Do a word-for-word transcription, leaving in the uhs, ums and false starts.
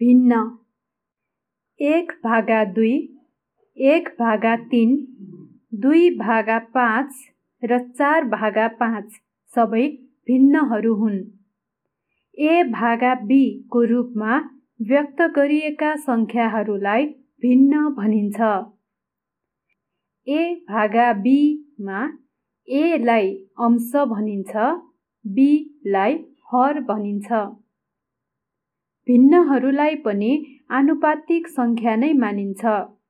भिन्न। एक भागा दुई, एक भागा तीन, दुई भागा पाँच र चार भागा पाँच सबै भिन्नहरू हुन्। ए भागा बी को रूपमा व्यक्त गरिएका सङ्ख्याहरूलाई भिन्न भनिन्छ। ए भागा बी मा ए लाई अंश भनिन्छ, बी लाई हर भनिन्छ। भिन्नहरूलाई पनि आनुपातिक सङ्ख्या नै मानिन्छ।